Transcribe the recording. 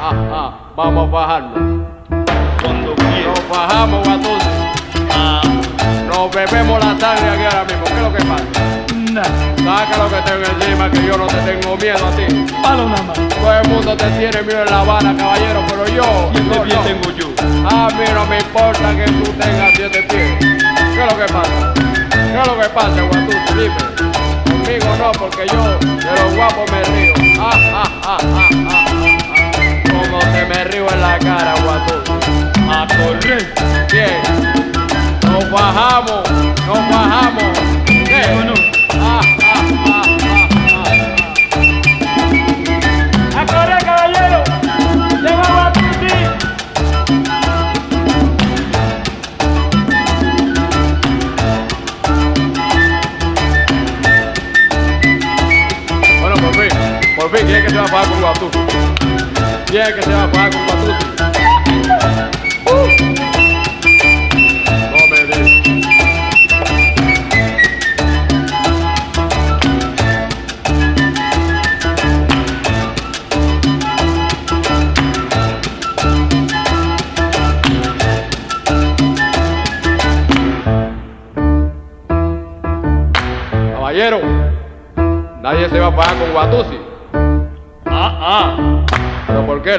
Vamos a fajarnos. Cuando quiera. Nos fajamos, Guatusi. Nos bebemos la sangre aquí ahora mismo. ¿Qué es lo que pasa? Nada. Saca lo que tengo encima, que yo no te tengo miedo a ti. Palo nada más. Todo el mundo te tiene miedo en La Habana, caballero, pero yo... Siete no, pies no. tengo yo. A mí no me importa que tú tengas 7 pies. ¿Qué es lo que pasa? ¿Qué es lo que pasa, Guatusi? Dime. Conmigo no, porque yo de los guapos me río. Como te me río en la cara, Guatusi. A correr. Bien. Nos bajamos, nos bajamos. ¿Qué? Bueno. ¡A correr, caballero! ¡Llega Guatusi! Bueno, por fin, ¿quién es que se va a pagar con Guatusi? ¿Quién es que se va a pagar con Guatusi? No me digas. Caballero, nadie se va a pagar con Guatusi. Ah, ah. ¿Pero por qué?